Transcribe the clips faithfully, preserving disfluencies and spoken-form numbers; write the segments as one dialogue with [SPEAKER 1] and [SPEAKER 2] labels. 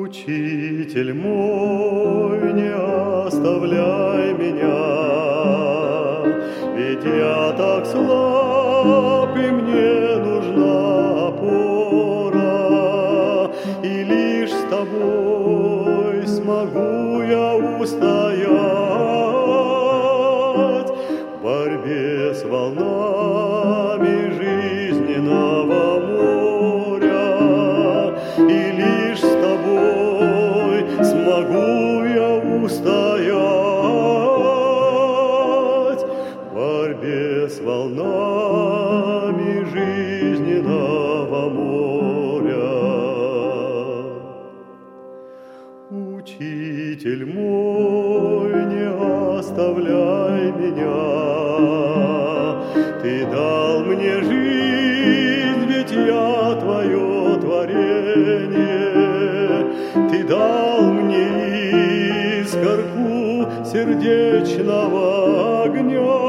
[SPEAKER 1] Учитель мой, не оставляй меня, ведь я так слаб, и мне нужна опора, и лишь с тобой смогу я устоять в борьбе с волнами жизненного моря, и лишь с тобой смогу я устоять в борьбе с волнами жизненного моря. Учитель мой, не оставляй меня, ты дал мне жизнь, ведь я твое творение, ты дал мне искорку сердечного огня,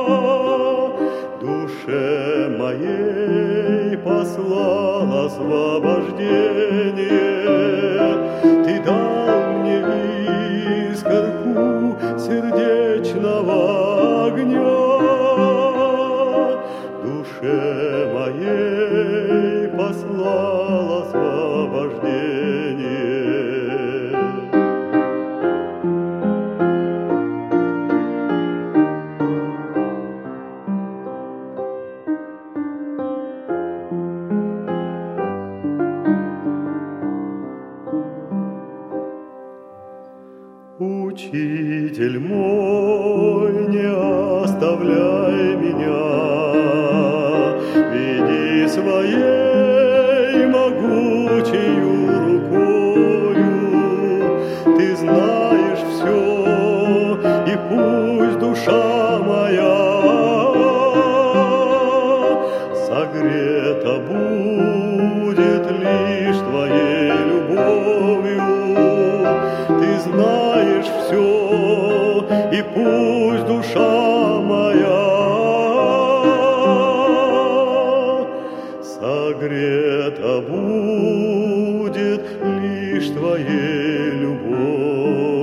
[SPEAKER 1] душе моей послал освобождение, ты дал мне искорку сердечного огня, душе моей послал освобождение. Учитель мой, не оставляй меня, веди своей могучею рукою, ты знаешь все, и пусть душа моя согрета будет лишь твоей любовью, ты знаешь все, и пусть душа моя согрета будет лишь твоей любовью.